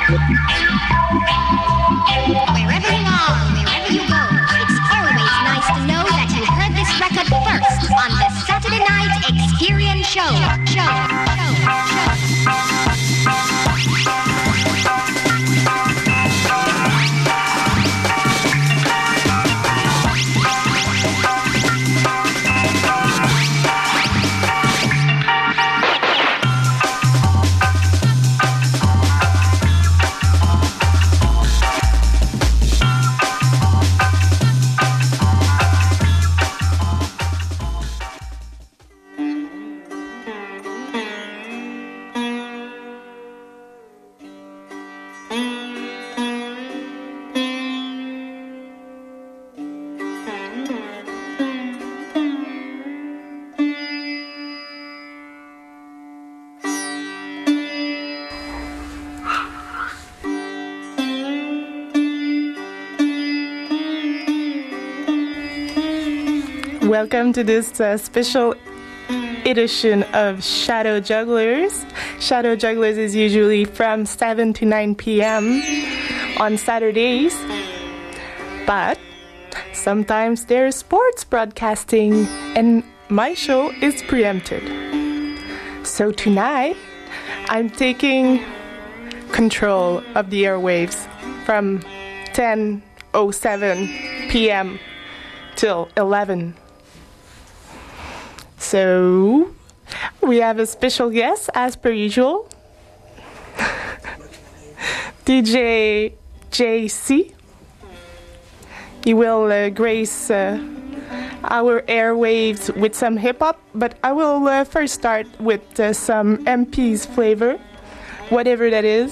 Wherever you are, wherever you go, it's always nice to know that you heard this record first on the Saturday Night Experience Show. Welcome to this special edition of Shadow Jugglers. Shadow Jugglers is usually from 7 to 9 p.m. on Saturdays, but sometimes there's sports broadcasting and my show is preempted. So tonight, I'm taking control of the airwaves from 10:07 p.m. till 11. So, we have a special guest, as per usual, DJ JC. He will grace our airwaves with some hip-hop, but I will first start with some MP's flavor, whatever that is.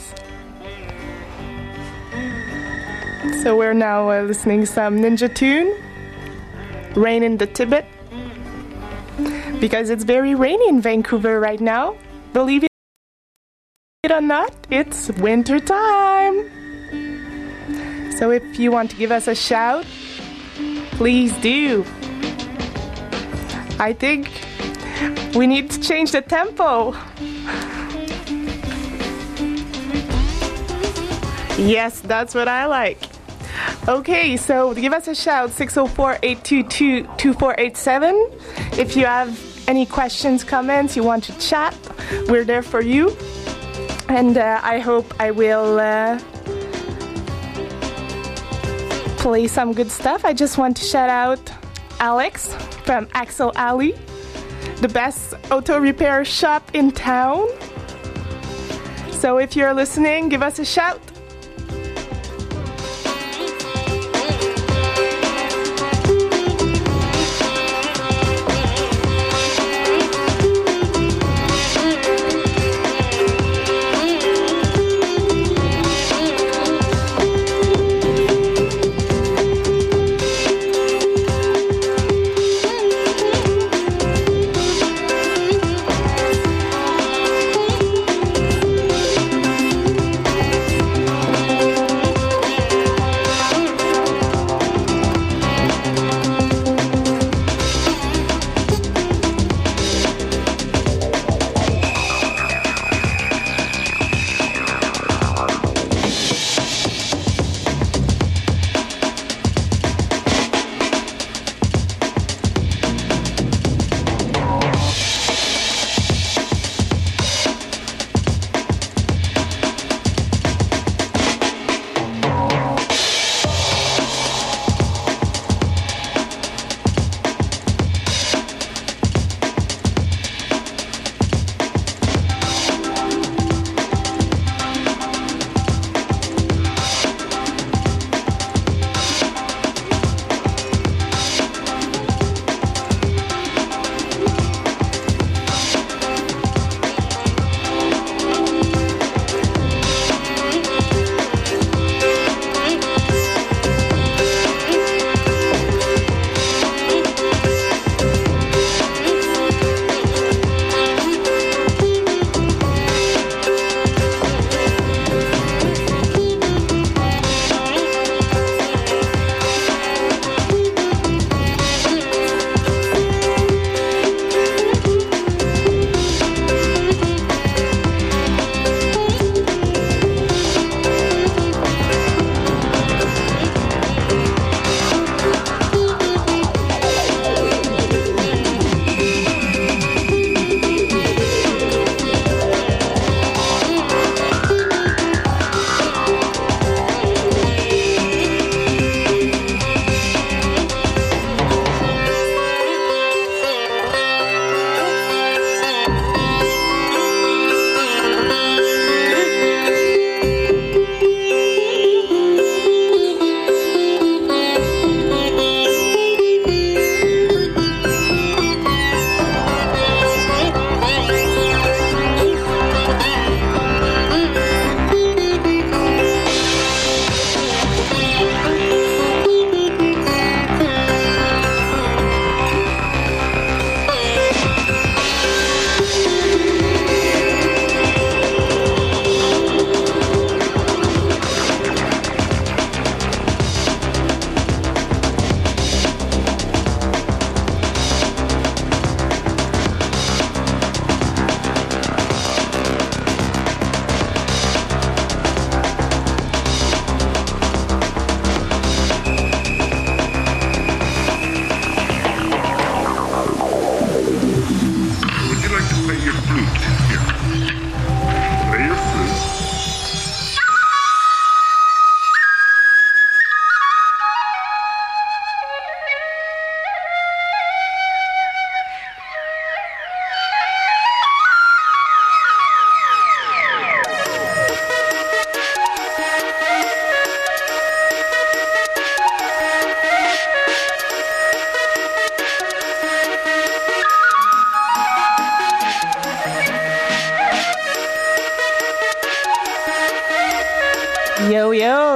So we're now listening to some Ninja Tune, Rain in the Tibet, because it's very rainy in Vancouver right now. Believe it or not, it's winter time. So if you want to give us a shout, please do. I think we need to change the tempo. Yes, that's what I like. Okay, so give us a shout, 604-822-2487. If you have any questions, comments, you want to chat, we're there for you. And I hope I will play some good stuff. I just want to shout out Alex from Axel Alley, the best auto repair shop in town. So if you're listening, give us a shout.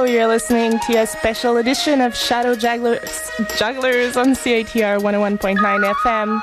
Hello, you're listening to a special edition of Shadow Jugglers on CITR 101.9 FM.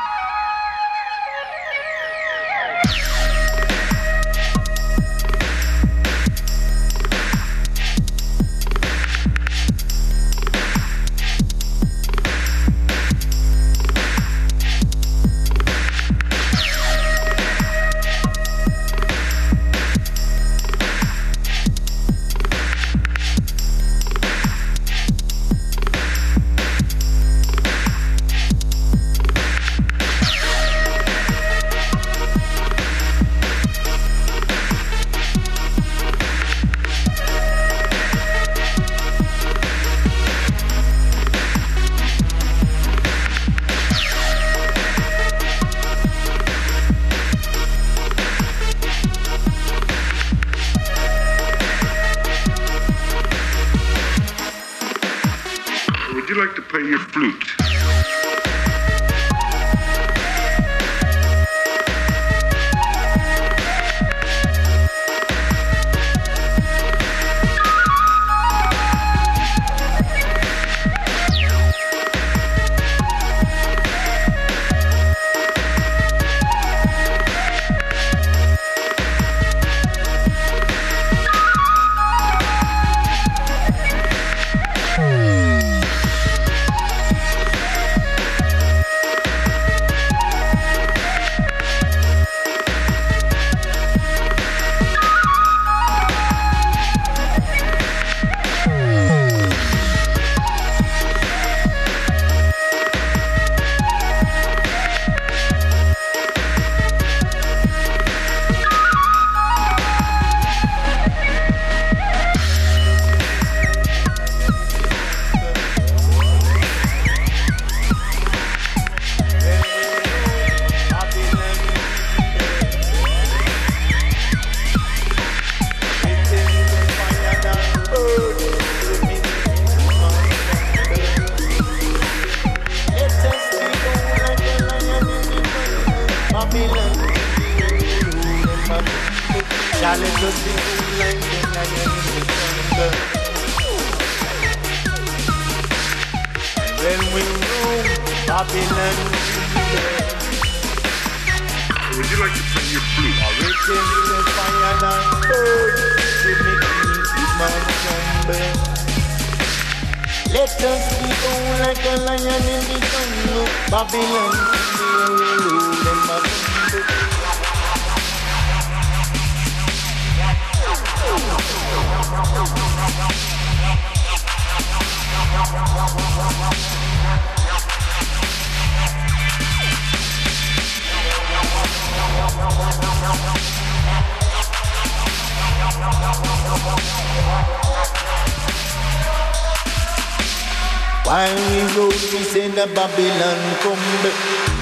While we rode, we said the Babylon come back.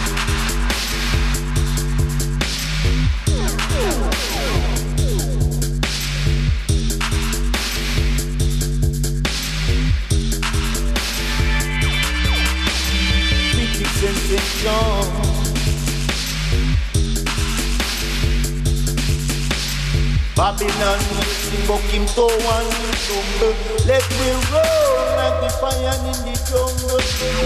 Wicked sensation. Babylon, book him to one tumble. Let me roll like the fire in the jungle.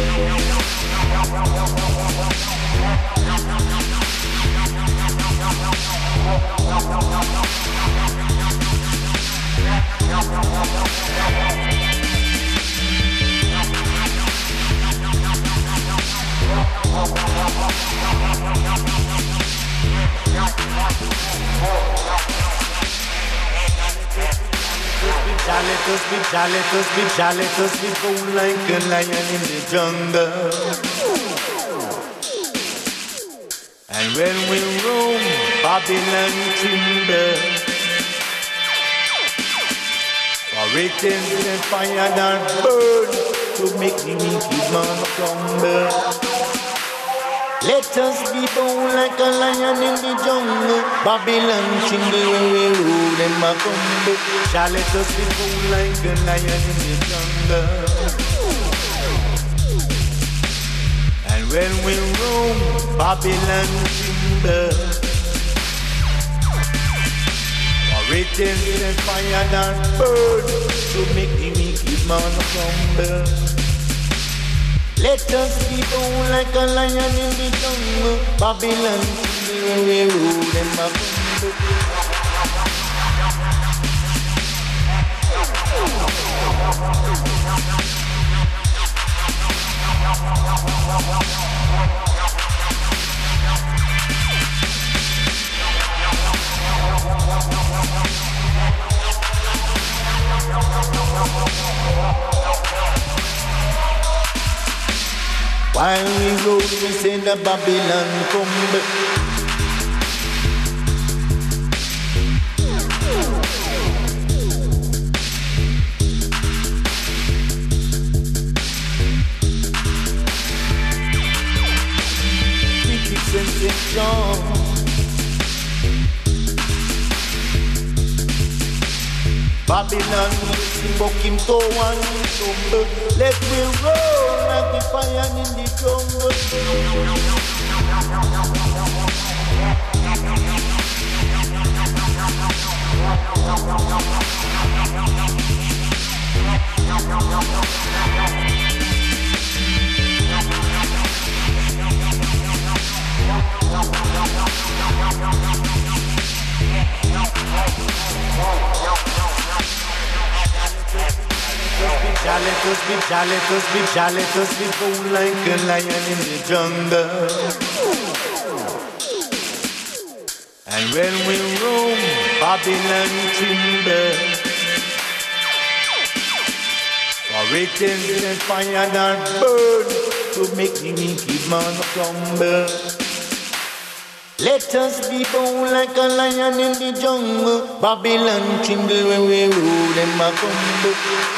Let us be go like a lion in the jungle. And when we roam Babylon timber, for it is the fire that burn to make the wicked man crumble. Let us be bold like a lion in the jungle. Babylon timber when we rule them a crumble. Shall let us be bold like a lion in the jungle. And when we roam Babylon timber, for Written in fire that burn to make the wicked man crumble. Let us be bold like a lion in the jungle. Babylon, where we rule them a crumble. While we roll, we say the Babylon crumble. Wicked sensation. Babylon, book him to one tumble. Let me roll like the fire in the jungle. Let us be bold like a lion in the jungle. And when we roam, Babylon timber. For it is the fire that burn to make the wicked man crumble. Let us be bold like a lion in the jungle. Babylon tremble when we rule them a crumble.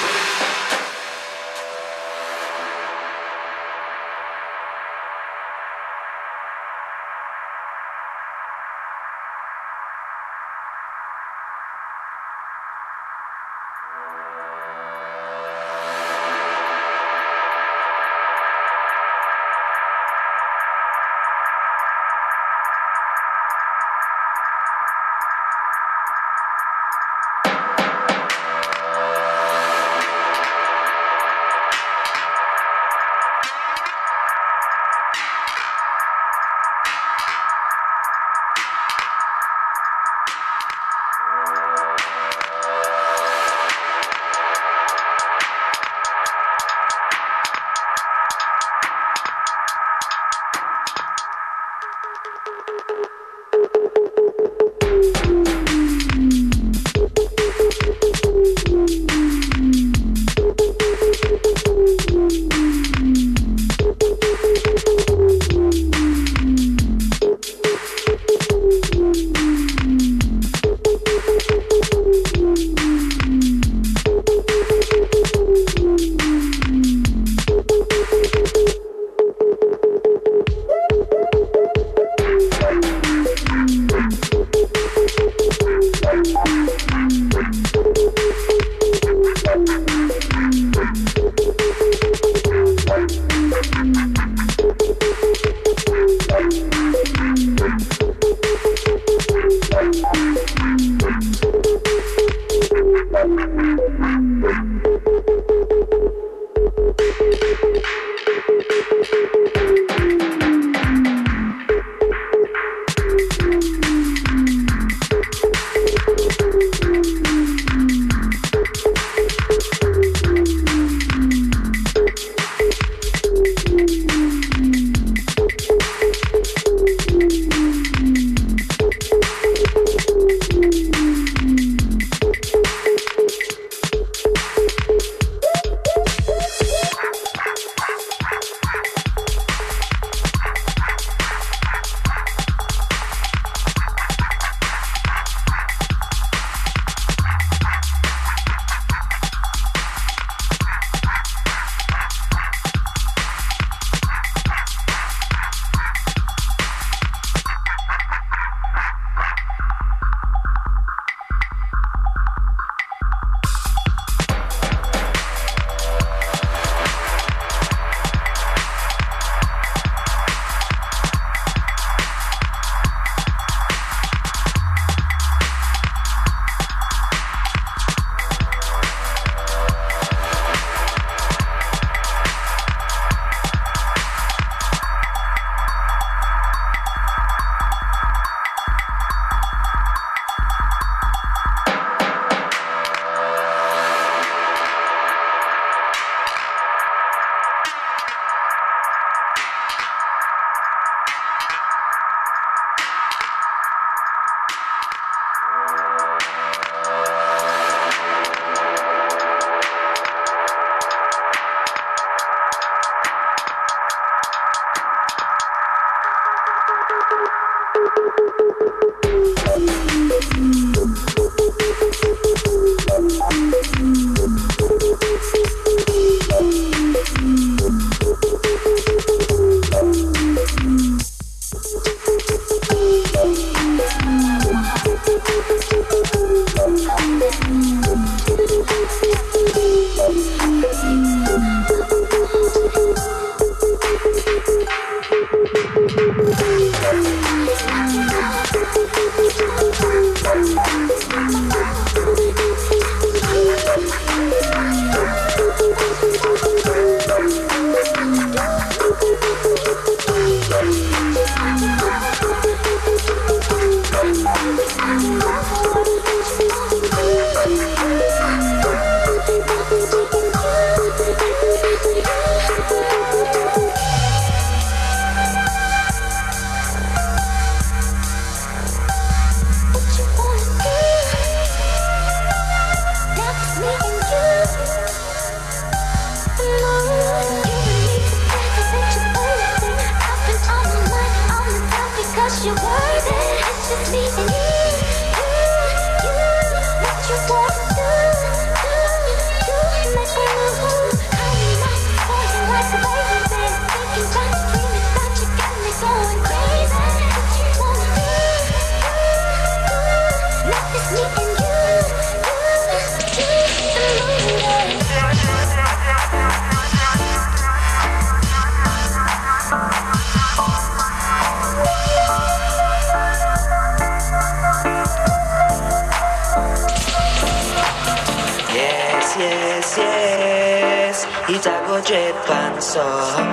It a go jet pan so.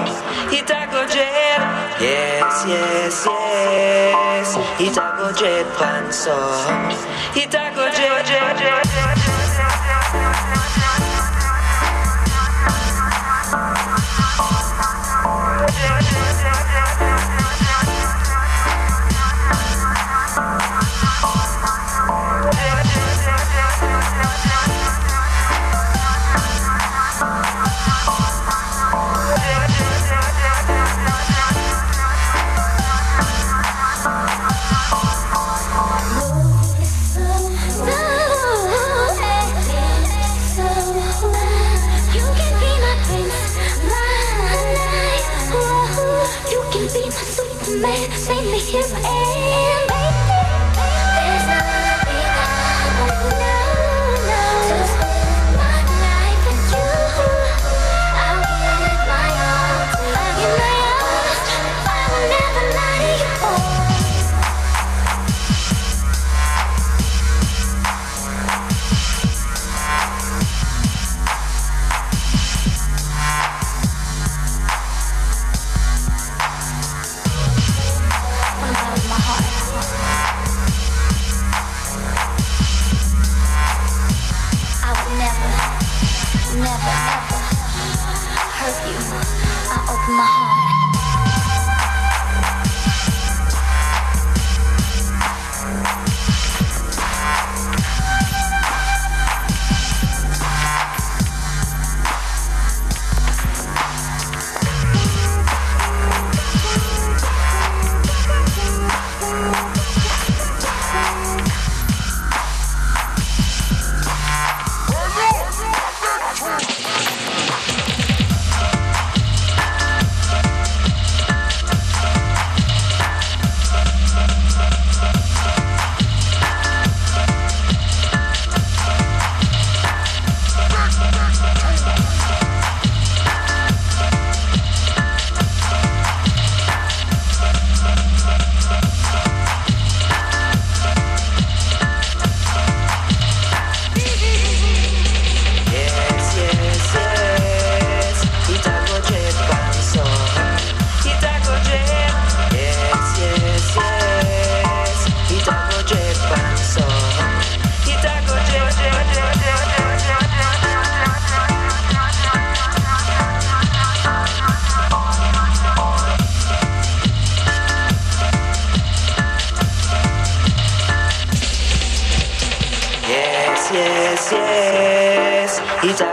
It a go jet. Yes, yes, yes. It a go jet pan so. It a go jet, jet, jet. Man, save me, here I am, baby. There's nothing I won't know. Just my life with you. I'll give my all to you. I will never lie to you. My heart.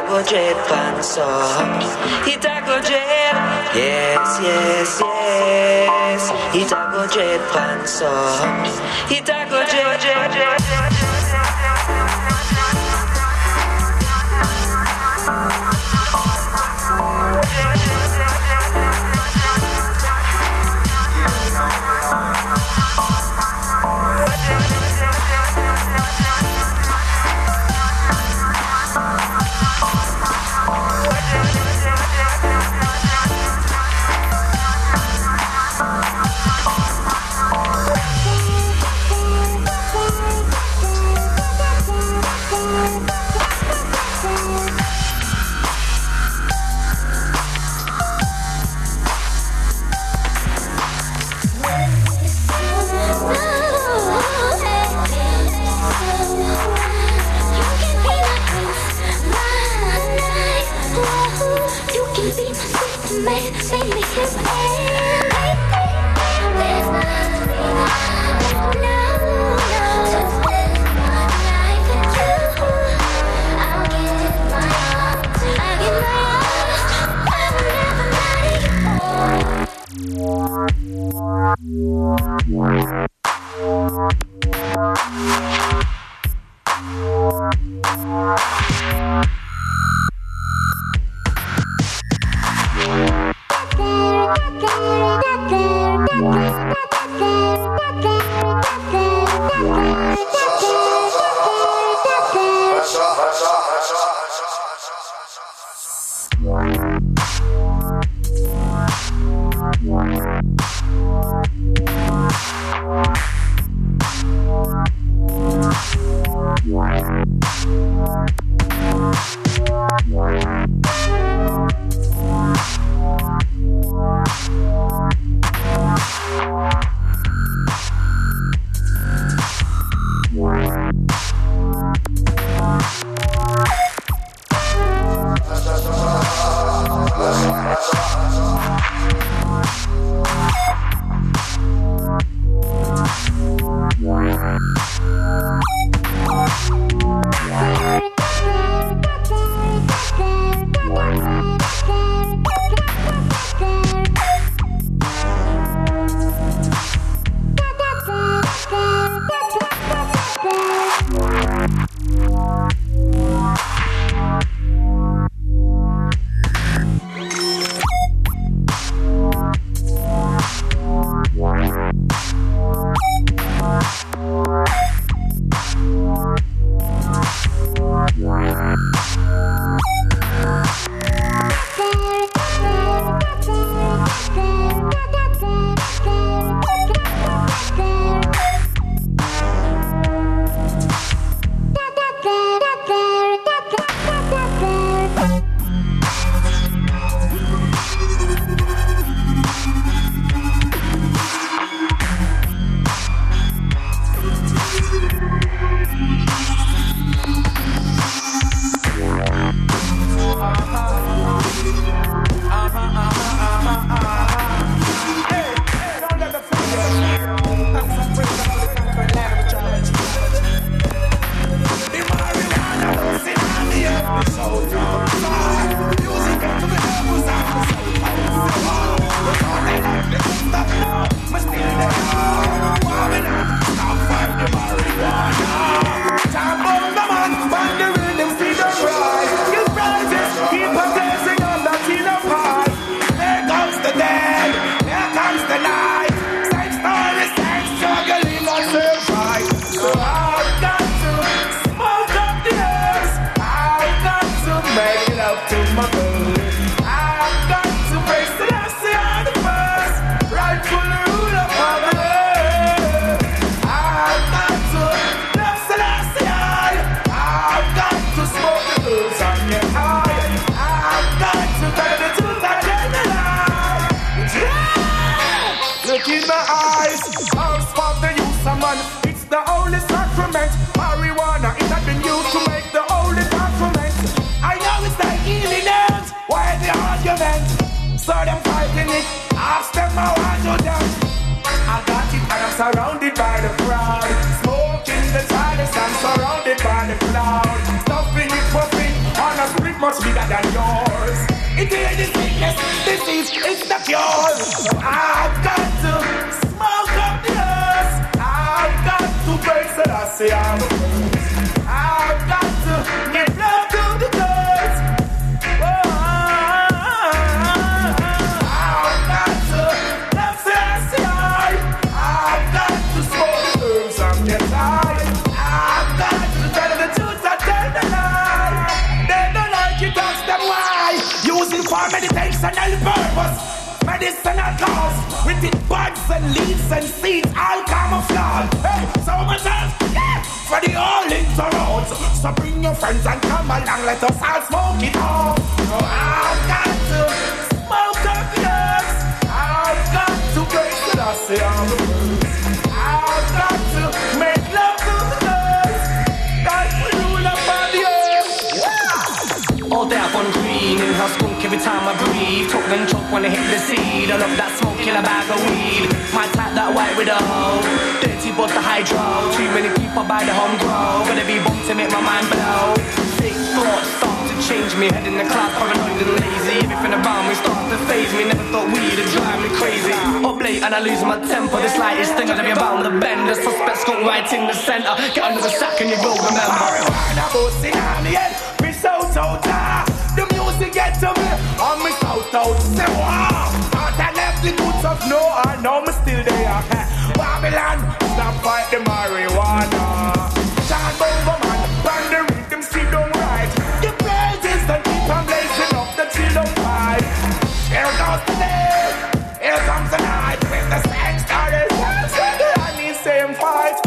go dread pants up. It a go dread. Yes, yes, yes. It a go dread pants up. It a go dread, dread, dread. Surrounded by the crowd, smoking the silence. I'm surrounded by the cloud, stuffing it, puffing on a split. much bigger than yours. It ain't the sickness, disease, it's the cure. So I've got to smoke up the earth. I've got to break so I say I'm the first. I've got to give love to the girls. I've got to love so I say I've got to smoke the herbs and get high. I've got to tell the truth and tell the lie. They don't like it, ask them why. Using for meditational purpose, medicinal cause. With it buds and leaves and seeds, all camouflage. Hey, so much else, yeah, for the all roads. So bring your friends and come along, let us all smoke it off. So I've got to smoke up the earth. I've got to break the dust, I'm the first. I've got to make love to the earth. God will rule upon the earth. Yeah. All day up on green, inhale skunk every time I breathe. Talk and choke when I hit the seed. I love that smoke in a bag of weed. Might tap that white widow, dirty but the hydro. Too many people buy the home grow. Gotta be bumped to make my mind blow. Big thoughts start to change me. Head in the cloud, paranoid and lazy. Everything around me starts to phase me. Never thought we'd drive me crazy. Up late and I lose my temper. The slightest thing I'll be bound to bend. The suspect's got right in the center. Get under the sack and you will remember. Marijuana boosting on the head. Me so the music gets to me. I'm me so say wow. Thought I left the goods of no, I know me still there. Babylon, stop fight the marijuana. John Bomberman, band the rhythm, see don't right. The praises that keep on blazing up the chill don't fight. Here goes the day, here comes the night. With the same starters, I need same fight.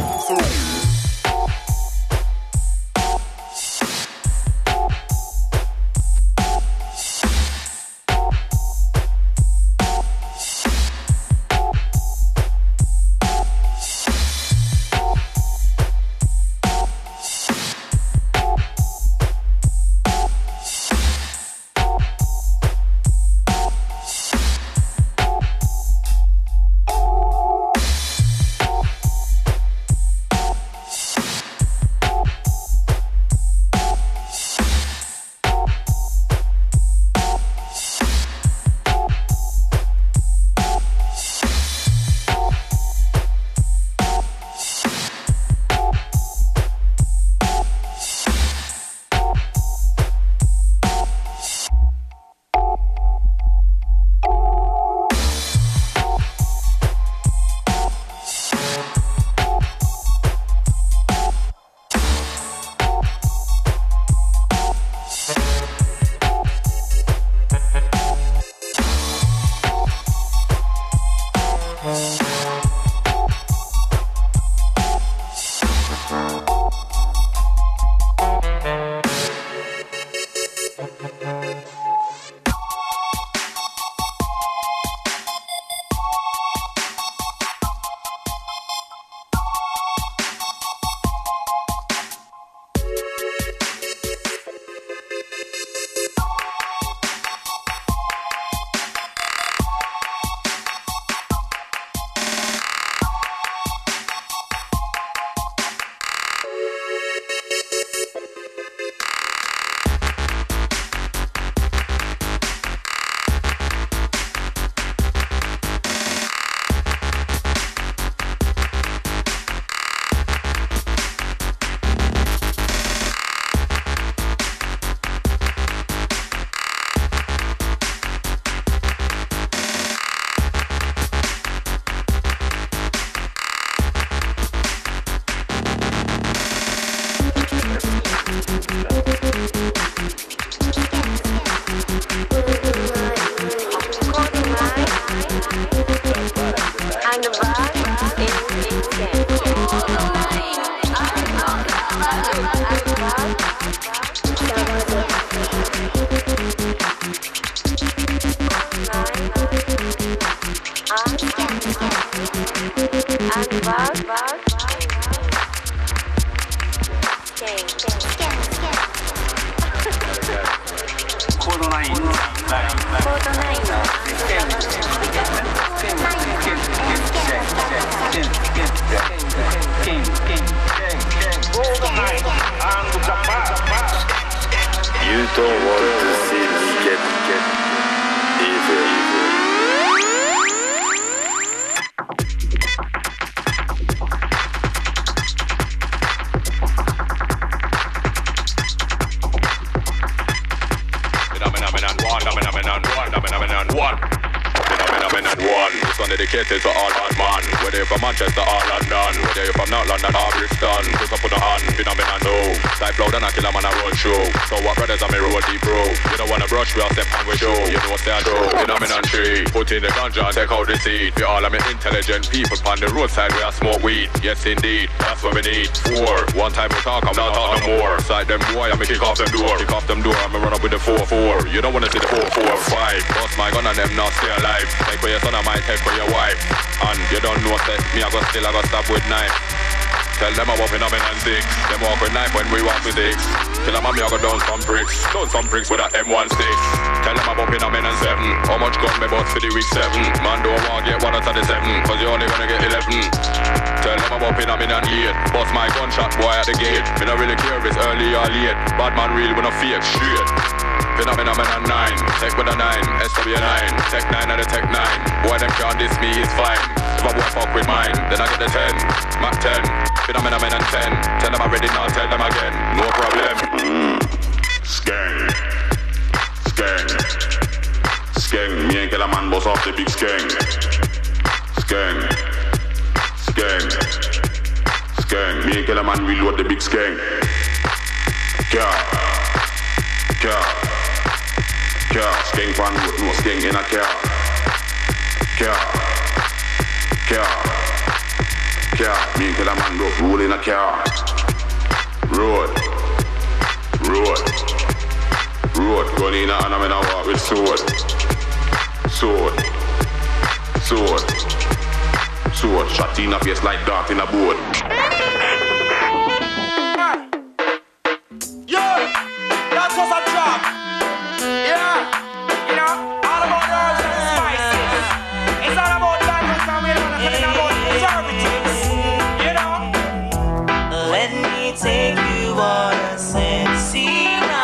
You don't want One. One. This one dedicated to all bad man. Whether you're from Manchester or London, whether you're from North London or Brixton, put up on the hand, phenomenal no. Type loud and I kill a man a road show. So what brothers are me road deep bro. You don't wanna brush, we all step on with show. You know what's that show. Phenomenal tree. Put in the ganja and take out the seed. We all are intelligent people on the roadside we are smoke weed. Yes indeed, that's what we need. 4. One time we talk, I'm not talk no more. Side them boy, I'm kick off them door. Kick off them door, I'm run up with the 4-4. You don't wanna see the 4-4-5. Bust my gun and them not stay alive. Take for your son, I might take for your wife. And you don't know that me, I got still, I got stop with knife. Tell them I'm up in a man and 6. Them walk with knife when we walk with 6. Tell them I'm me, I got down some bricks. Down some bricks with a M16. Tell them I'm up in a man and 7. How much gun me bought for the week 7? Man don't want get 1 out of the 7. Cause you only gonna get 11. Tell them I'm up in a man and 8. Bust my gunshot boy at the gate. Me not really care if it's early or late. Bad man real when I fake straight. Phenomenal man and 9. Tech with a 9, SW9. Tech 9 and the Tech 9. Boy them can't diss me, it's fine. If a boy fuck with mine, then I get the 10. Mac 10. Phenomenal man and 10. Tell them I'm ready now, tell them again. No problem. Skeng. Skeng. Skeng. Me and kill a man boss off the big skeng. Skeng. Skeng. Skeng. Me and kill a man reload the big skeng. Car. Skeng fan road, no skeng in a car. Me and kill a man roll in a car. Road. Gun in a hand, I'm in a walk with sword. Shot in a face like dart in a board. That's what's a job. Yeah. You know, all about herbs and spices. It's all about language and we're gonna about preservatives. You know. Let me take you on a sexy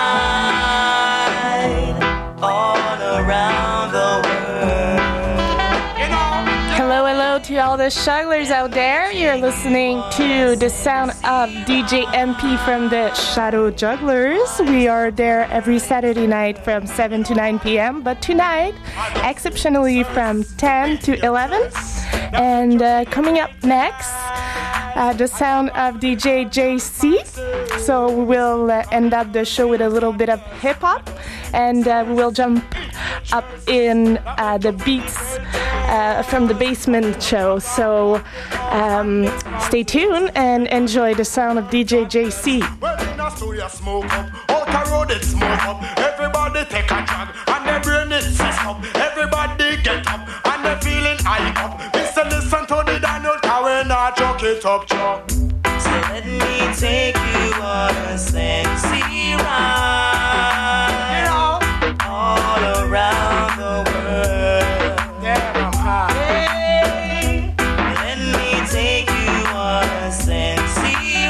ride all around the world. You know. Hello to all the Shugglers out there. You're listening to the sound of DJ MP from the Shadow Jugglers. We are there every Saturday night from 7 to 9 p.m. But tonight, exceptionally from 10 to 11. And coming up next, the sound of DJ JC. So we will end up the show with a little bit of hip-hop. And we will jump up in the beats from the Basement Show. So stay tuned and enjoy the sound of DJ JC. Well, in a studio smoke up, out the road it smoke up. Everybody take a drag and their brain it sets up. Everybody get up and they feeling high up. Listen to the Daniel Cowan and I chuck it up, chuck. So let me take you on a sexy ride, You know, all around the world. yeah, I'm high. Hey, let me take you on a sexy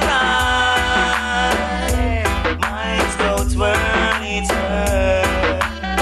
ride. Minds go twirly twirl.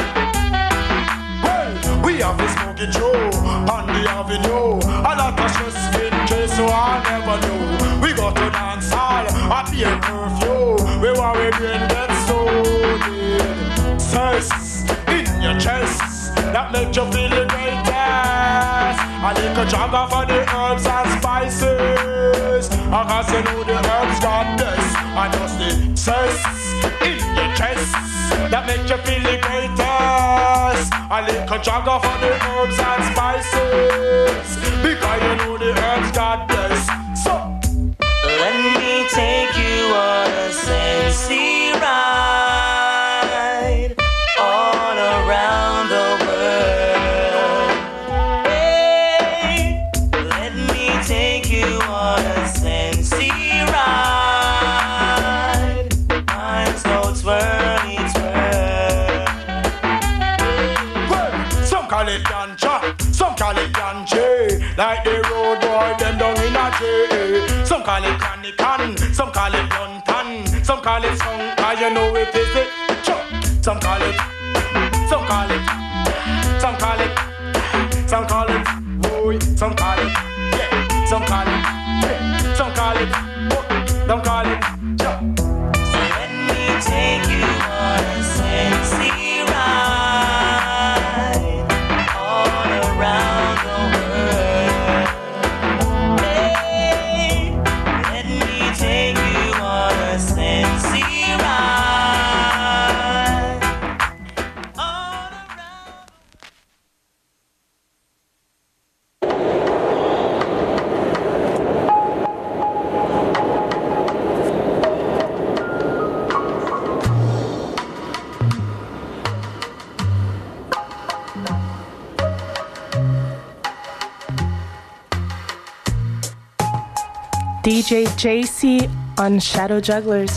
Well, we have this smoking Joe on the avenue. A lot of stress in case so I never know. We go to dance hall, I be a curfew. We want we brain get so dead. Cess in your chest, that make you feel the greatest. I take a jogger for the herbs and spices. I can say no the herbs got this. I just the cess in your chest, that make you feel the greatest. I lick a jogger for the herbs and spices, because you know the herbs got this. So Let me take you on a sexy ride all around the world. Hey, let me take you on a sexy ride. Minds go twirly twirl. well, some call it ganja, some call it ganja. Like the road boy, them down in a jail. Some call it canican, some call it bluntan, some call it skunk, cause you know it is it. Some call it, some call it, some call it, some call it, boy, some call it, yeah, some call it, yeah, some call it, don't call it, So let me take you on a sexy ride DJ JC on Shadow Jugglers.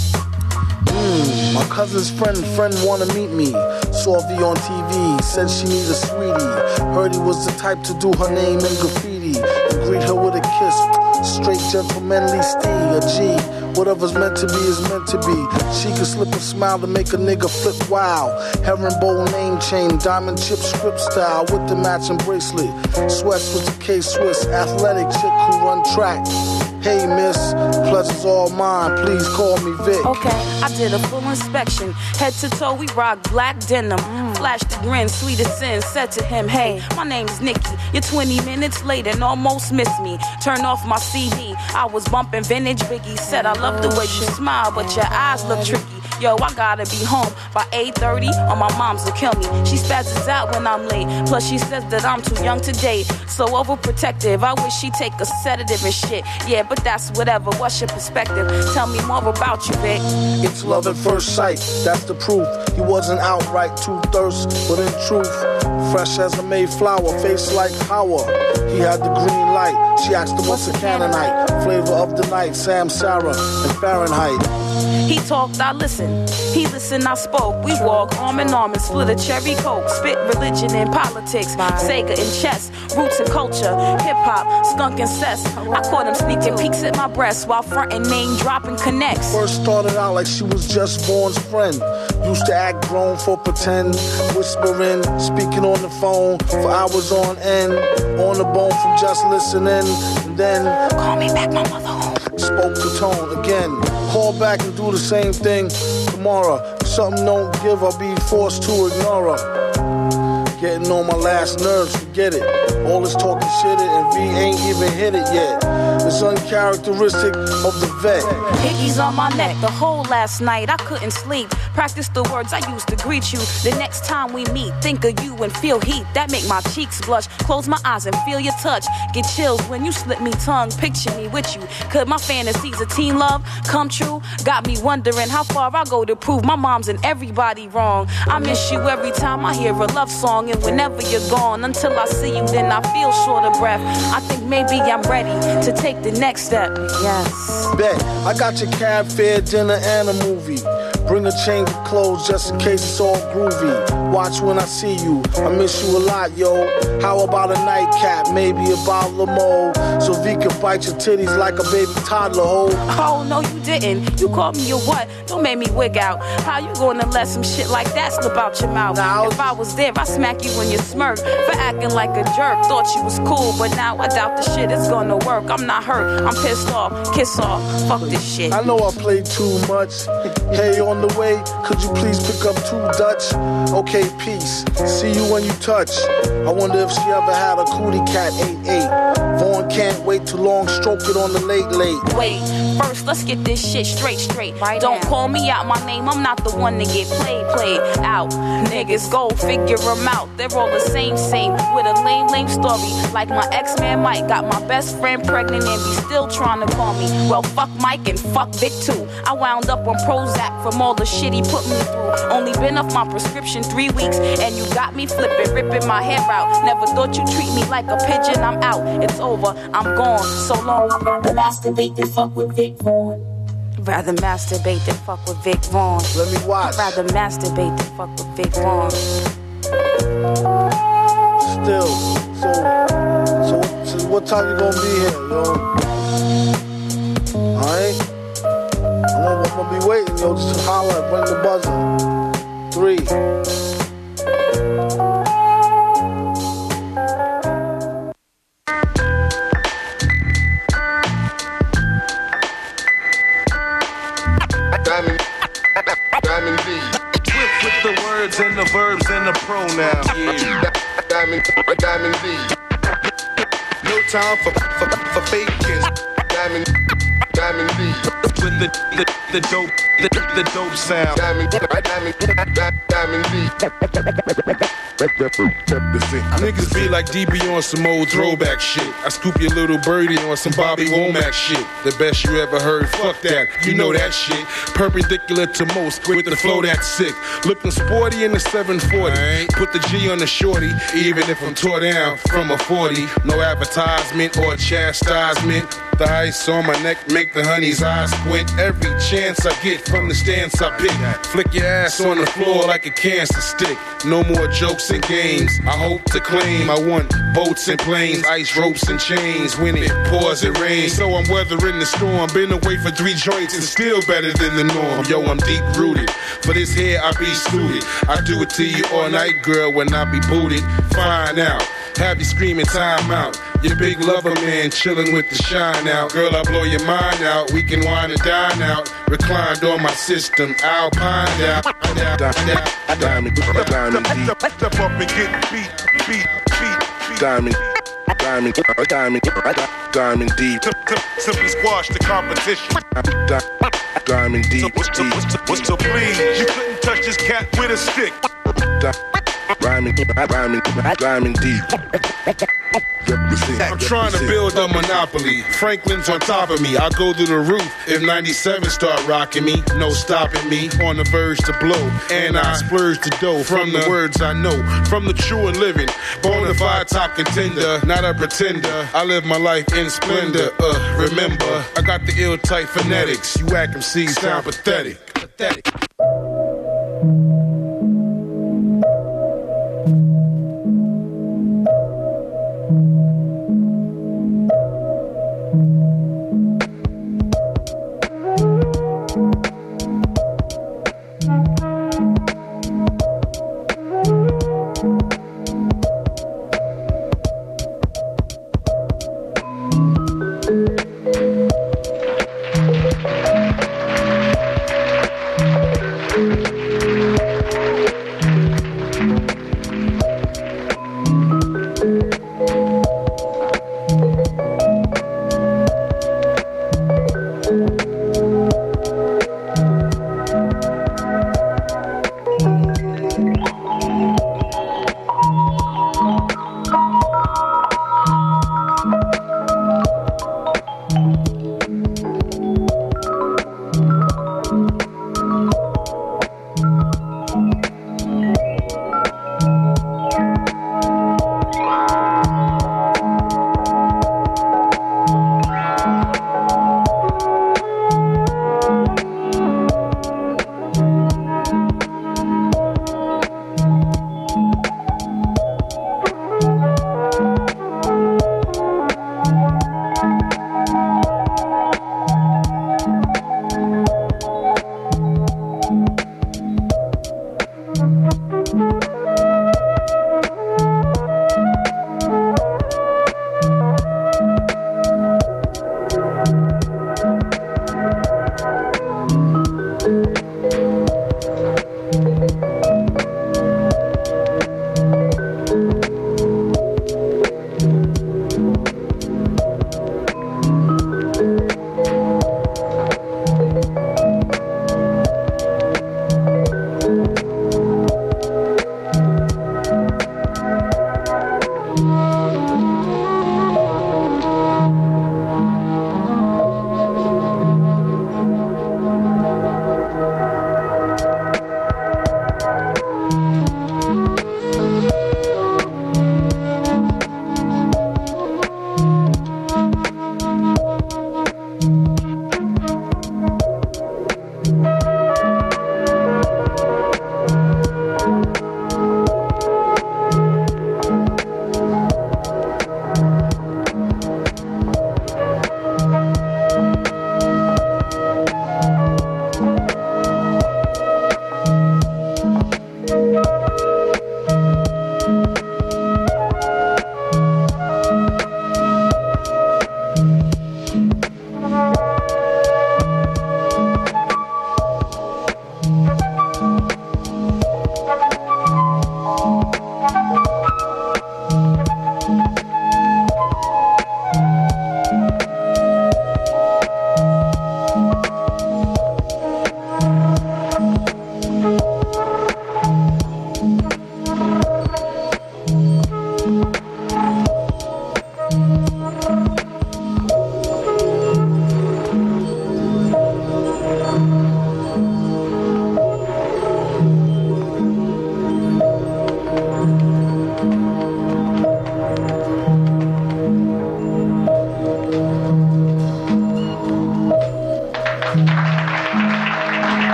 My cousin's friend wanna meet me. Saw V on TV, said she need a sweetie. Heard he was the type to do her name in graffiti and greet her with a kiss. Straight gentlemanly steed, a G. Whatever's meant to be is meant to be. She could slip a smile to make a nigga flip wild. Herringbone name chain, diamond chip script style with the matching bracelet. Sweats with the K-Swiss, athletic chick who run track. Hey miss, pleasure's all mine, please call me Vic. Okay, I did a full inspection. Head to toe, we rock black denim. Flashed the grin, sweet as sin, said to him, hey, my name's Nikki. You're 20 minutes late and almost missed me. Turn off my CD, I was bumping vintage Biggie. Said I love the way you smile, but your eyes look tricky. Yo, I gotta be home by 8:30 or my mom's will kill me. She spazzes out when I'm late. Plus she says that I'm too young to date. So overprotective, I wish she'd take a sedative and shit. Yeah, but that's whatever, what's your perspective? Tell me more about you, Vic. It's love at first sight, that's the proof. He wasn't outright too thirst, but in truth, fresh as a Mayflower, face like Howard. He had the green light. She asked him what's a Canaanite. Flavor of the night, Sam, Sarah, and Fahrenheit. He talked, I listened. He listened, I spoke. We walked arm in arm and split a cherry coke. Spit religion and politics, Sega and chess, roots and culture, hip-hop, skunk and cess. I caught him sneaking peeks at my breasts while fronting name dropping connects. First started out like she was just born's friend. Used to act grown for pretend, whispering, speaking on the phone for hours on end. On the bone from just listening, and then call me back, my mother home. Spoke the tone again. Call back and do the same thing tomorrow. If something don't give, I'll be forced to ignore her. Getting on my last nerves, forget it. All this talking shit and V ain't even hit it yet. It's uncharacteristic of the vet. Hickeys on my neck the whole last night. I couldn't sleep. Practice the words I used to greet you. The next time we meet, think of you and feel heat. That make my cheeks blush. Close my eyes and feel your touch. Get chills when you slip me tongue. Picture me with you. Could my fantasies of teen love come true? Got me wondering how far I go to prove my mom's and everybody wrong. I miss you every time I hear a love song. And whenever you're gone, until I see you, then I feel short of breath. I think maybe I'm ready to take the next step. Yes. Bet, I got your cab fare, dinner, and a movie. Bring a change of clothes just in case it's all groovy. Watch when I see you, I miss you a lot, yo. How about a nightcap, maybe a bottle of Mo, so V can bite your titties like a baby toddler, ho. Oh, no you didn't. You called me a what? Don't make me wig out. How you gonna let some shit like that slip out your mouth? Now, if I was there, I'd smack you in your smirk for acting like a jerk. Thought you was cool, but now I doubt the shit is gonna work. I'm not hurt, I'm pissed off. Kiss off, fuck this shit. I know I played too much. Hey, on the way, could you please pick up 2 Dutch? Okay, peace. See you when you touch. I wonder if she ever had a cootie cat 8-8. Vaughn can't wait too long, stroke it on the late. Wait, first let's get this shit straight. Right Don't now. Call me out my name, I'm not the one to get played out. Niggas go figure them out. They're all the same, with a lame story. Like my ex-man Mike got my best friend pregnant and be still trying to call me. Well, fuck Mike and fuck Vic too. I wound up on Prozac from all the shit he put me through. Only been off my prescription 3 weeks and you got me flipping, ripping my hair out. Never thought you'd treat me like a pigeon. I'm out, it's over, I'm gone. So long. I'd rather masturbate than fuck with Vic Vaughn. Rather masturbate than fuck with Vic Vaughn. Let me watch. I'd rather masturbate than fuck with Vic Vaughn. Still, so what time you gonna be here, yo? Alright? I'm gonna be waiting, yo. Just holler, bring the buzzer. 3. Diamond D. Swift with the words and the verbs and the pronouns. Yeah. Diamond D. No time for faking. Diamond D. With the dope sound. Diamond D. Niggas be like DB on some old throwback shit. I scoop your little birdie on some Bobby Womack shit. The best you ever heard, fuck that, you know that shit. Perpendicular to most, with the flow that's sick. Looking sporty in the 740. Put the G on the shorty, even if I'm tore down from a 40. No advertisement or chastisement. The ice on my neck make the honey's eyes squint. Every chance I get from the stance I pick. Flick your ass on the floor like a cancer stick. No more jokes and games. I hope to claim I want boats and planes, ice ropes and chains. When it pours, it rains. So I'm weathering the storm. Been away for 3 joints and still better than the norm. Yo, I'm deep rooted. For this here, I be suited. I do it to you all night, girl, when I be booted. Find out. Have you screaming time out. Your big lover man chilling with the shine out. Girl, I blow your mind out. We can wine and dine out. Reclined on my system. Alpine out. Diamond D. Step up and get beat. Diamond D. Simply squash the competition. Diamond D. So please, you couldn't touch this cat with a stick. Diamond D. I'm trying to build a monopoly. Franklin's on top of me. I'll go through the roof if 97 start rocking me. No stopping me. On the verge to blow. And I splurge the dough from the words I know. From the true and living. Bonafide top contender. Not a pretender. I live my life in splendor. Remember, I got the ill type phonetics. You whack MCs sound pathetic.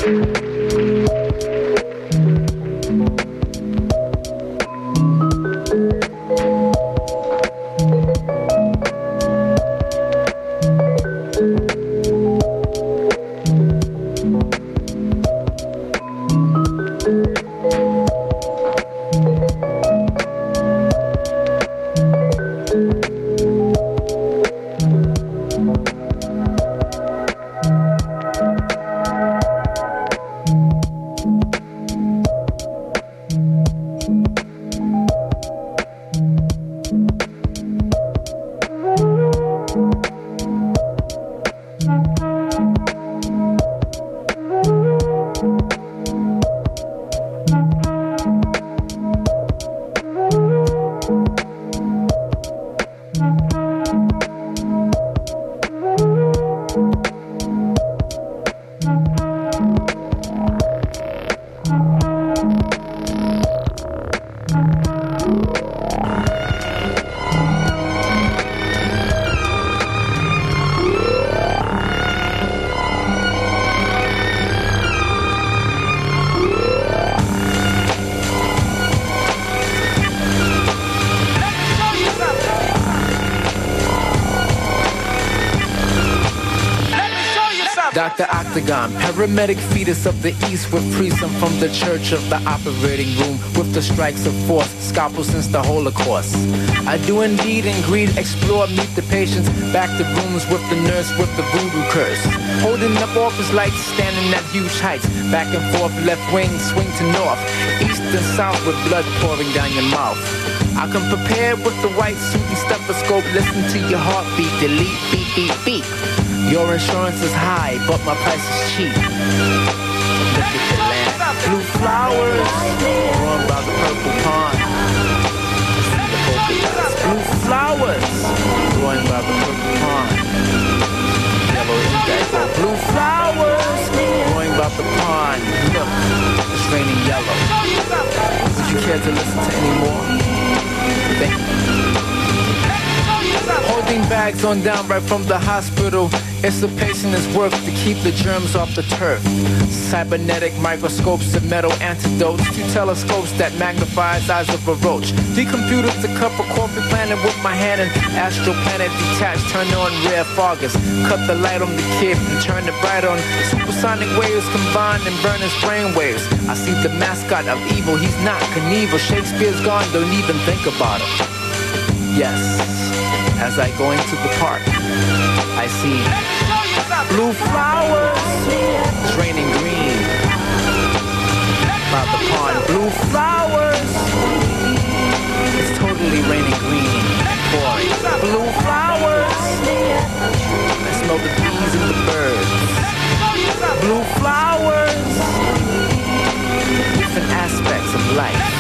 Dr. Octagon, paramedic fetus of the east with priest. I'm from the church of the operating room with the strikes of force, scalpel since the Holocaust. I do indeed and greed, explore, meet the patients, back to rooms with the nurse with the voodoo curse. Holding up office lights, standing at huge heights, back and forth, left wing, swing to north, east and south with blood pouring down your mouth. I come prepared with the white suit and stethoscope, listen to your heartbeat, delete, beep, beep, beep. Your insurance is high, but my price is cheap. Look at the land. Blue flowers, growing by the purple pond. See the polka dots. Blue flowers, growing by the purple pond. Yellow indigo. Blue flowers, growing by the pond. Look, it's raining yellow. Would you care to listen to any more? Thank you. Holding bags on down right from the hospital. It's a patient's work to keep the germs off the turf. Cybernetic microscopes and metal antidotes. 2 telescopes that magnifies eyes of a roach. 3 computers to cup a coffee planet with my hand and astral planet detached. Turn on rare foggers. Cut the light on the kid and turn it bright on. Supersonic waves combined and burn his brain waves. I see the mascot of evil. He's not Knievel. Shakespeare's gone. Don't even think about him. Yes. As I go into the park, I see blue flowers, it's raining green. By the pond, blue flowers, it's totally raining green. Pouring. Blue flowers, I smell the bees and the birds. Blue flowers, different aspects of life.